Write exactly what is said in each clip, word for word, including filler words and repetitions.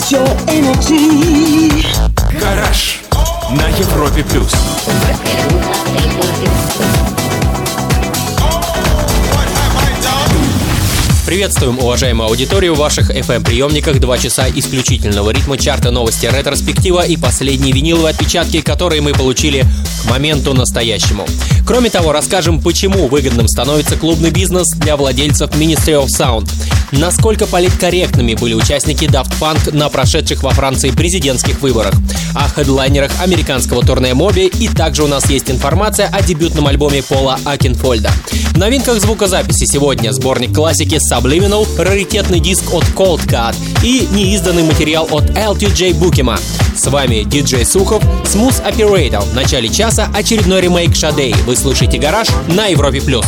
your energy. Гараж на Европе плюс. Приветствуем, уважаемую аудиторию, в ваших эф эм-приемниках. Два часа исключительного ритма, чарта, новости, ретроспектива и последние виниловые отпечатки, которые мы получили к моменту настоящему. Кроме того, расскажем, почему выгодным становится клубный бизнес для владельцев Ministry of Sound, насколько политкорректными были участники Daft Punk на прошедших во Франции президентских выборах, о хедлайнерах американского турне Моби, и также у нас есть информация о дебютном альбоме Пола Окенфольда. В новинках звукозаписи сегодня сборник классики Subliminal, раритетный диск от Cold Cut и неизданный материал от эл ти джей Букема. С вами диджей Сухов, Smooth Operator. В начале часа очередной ремейк Шадей. Вы слушаете «Гараж» на Европе+. плюс.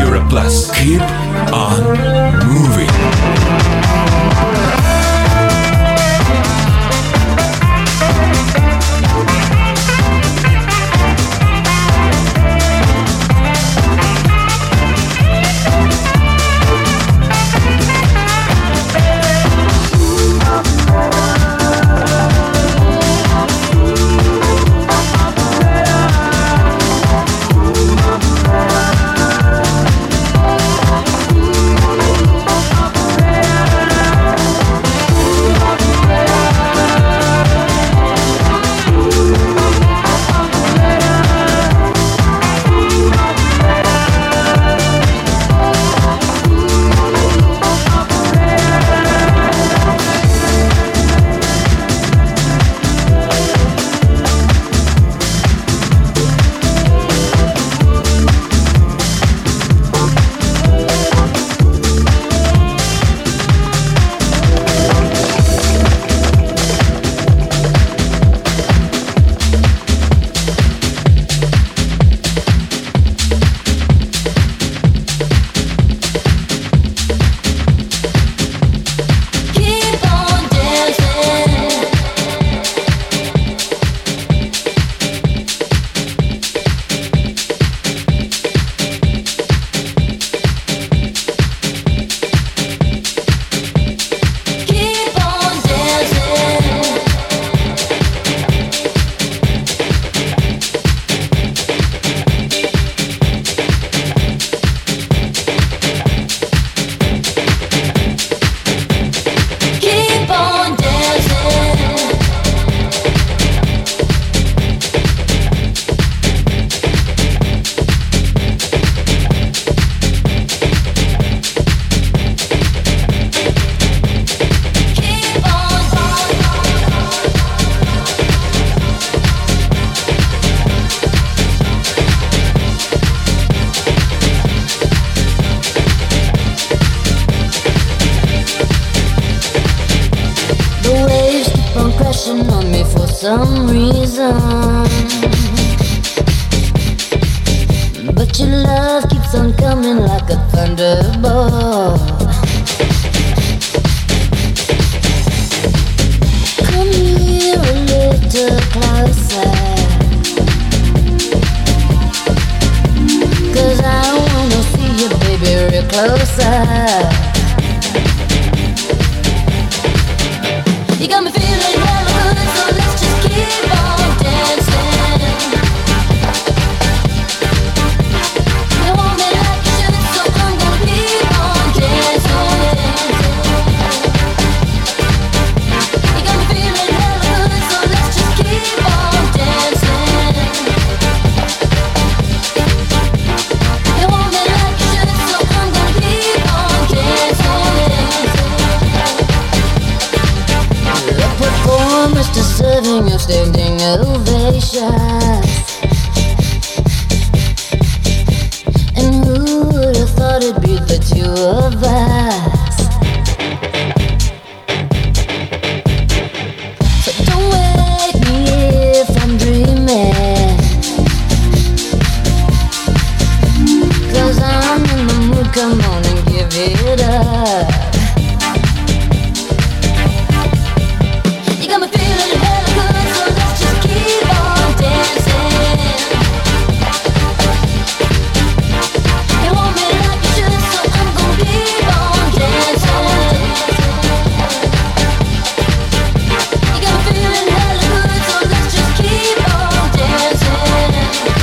Keep on moving. some reason, but your love keeps on coming like a thunderbolt. Come here a little closer, 'cause I wanna see you, baby, real closer. You got me feeling hella good, so let's just keep on dancing. You want me like you should, so I'm gonna keep on dancing. You got me feeling hella good, so let's just keep on dancing. You want me like you should, so I'm gonna keep on dancing. The performers deserving of standing ovations. And who would have thought it'd be the two of us? So don't wake me if I'm dreaming, 'cause I'm in the mood, come on and give it up. You got me feeling hella good, so let's just keep on dancing. You want me like you should, so I'm gonna keep on dancing. You got me feeling hella good, so let's just keep on dancing.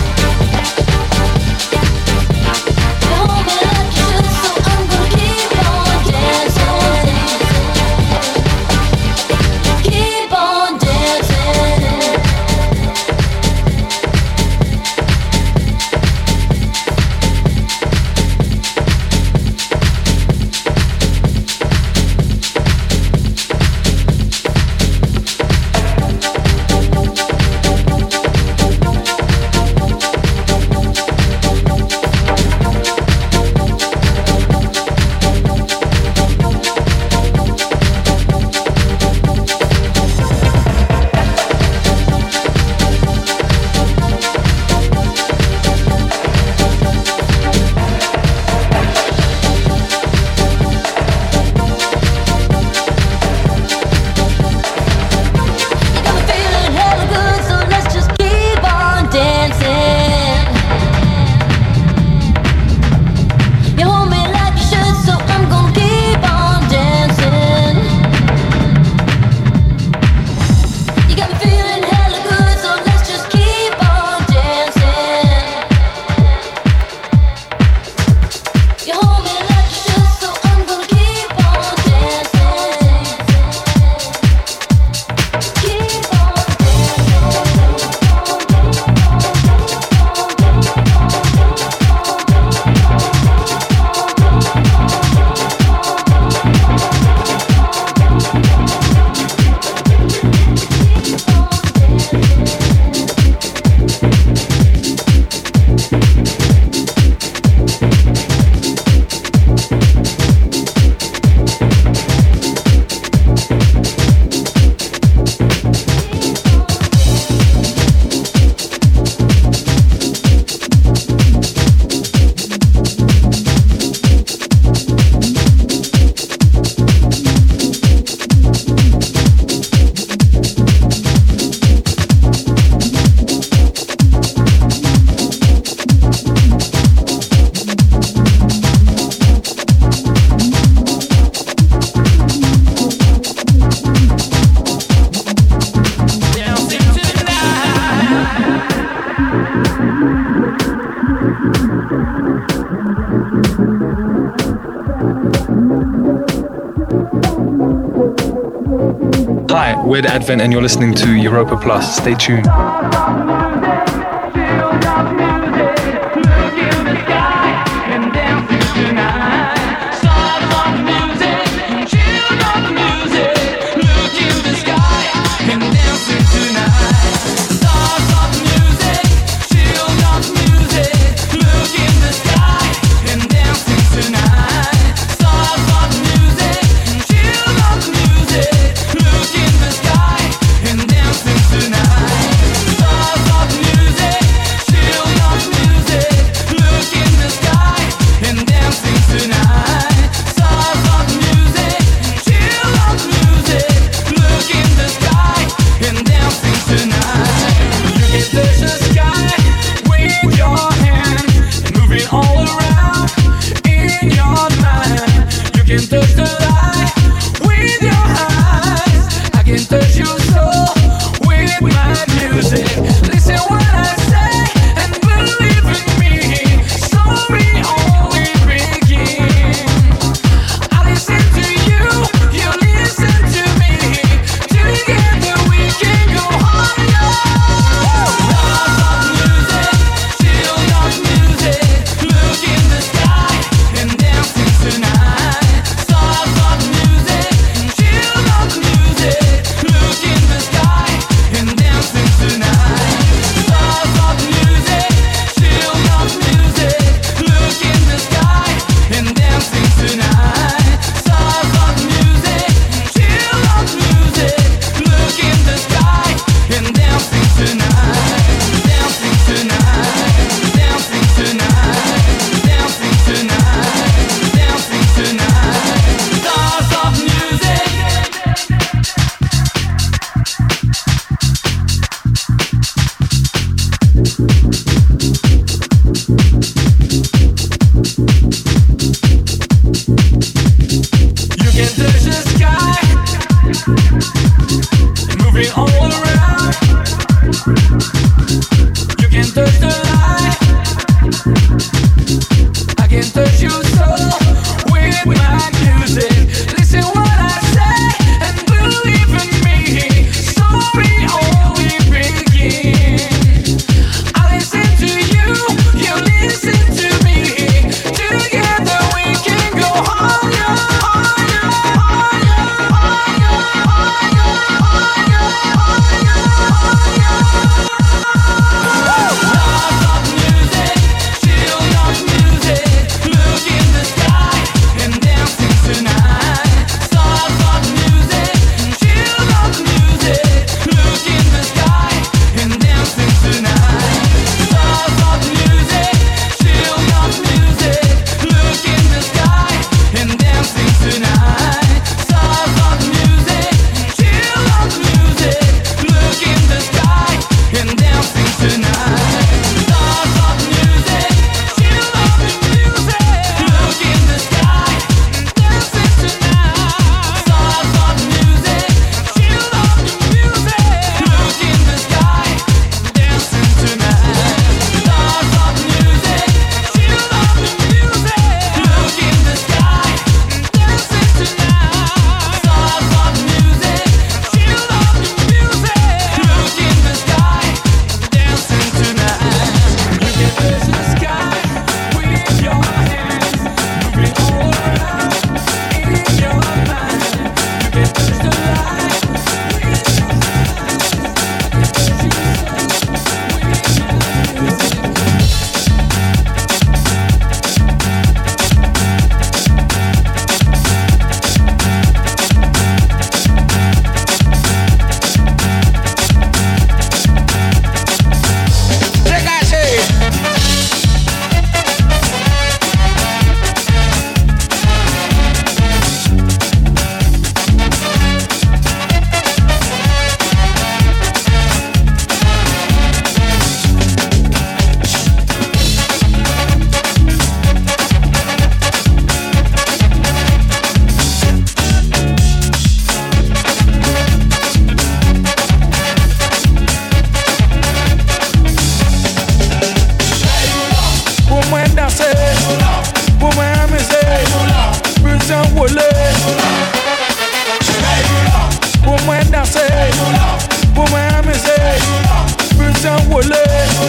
You want me like you should, so I'm gonna keep on dancing. Keep on dancing. You got me feeling hella good, so let's just keep on dancing. You hold me like you should, so I'm gonna keep on dancing. You got me feeling hella good, so let's just keep on dancing. You hold me like you should, so I'm gonna keep on dancing. Keep on Hi, we're the Advent and you're listening to Europa Plus. Stay tuned. Tonight Putain wọlé.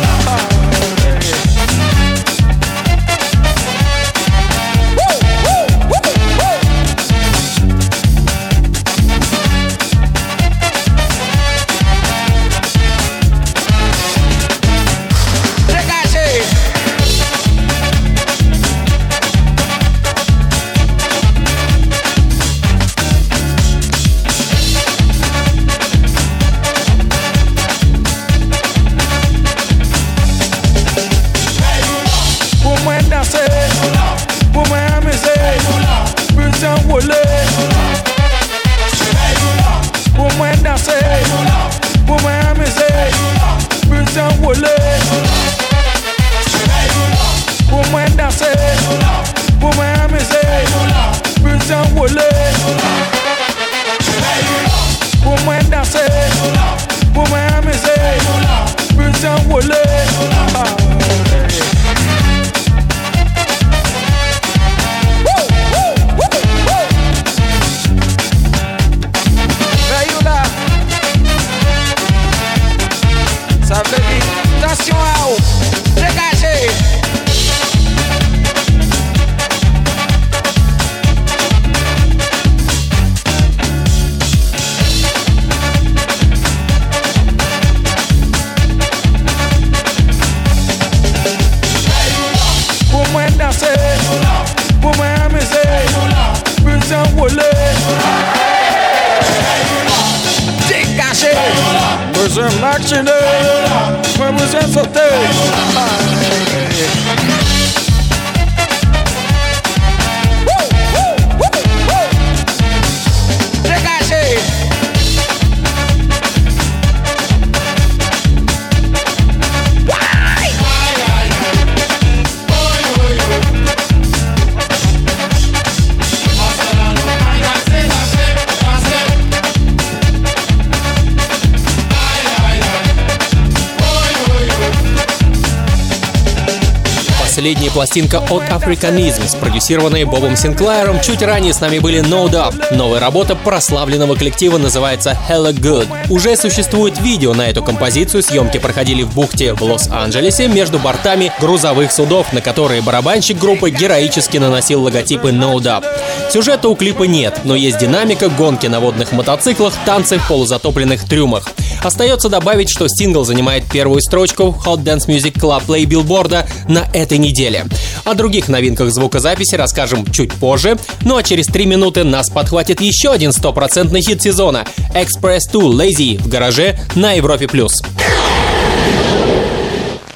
Последняя пластинка от Africanism, спродюсированная Бобом Синклайром. Чуть ранее с нами были No Doubt. Новая работа прославленного коллектива называется Hella Good. Уже существует видео на эту композицию. Съемки проходили в бухте в Лос-Анджелесе между бортами грузовых судов, на которые барабанщик группы героически наносил логотипы No Doubt. Сюжета у клипа нет, но есть динамика, гонки на водных мотоциклах, танцы в полузатопленных трюмах. Остается добавить, что сингл занимает первую строчку в Hot Dance Music Club Play билборда на этой неделе. О других новинках звукозаписи расскажем чуть позже, ну а через три минуты нас подхватит еще один стопроцентный хит сезона — Express два Lazy в гараже на Европе+.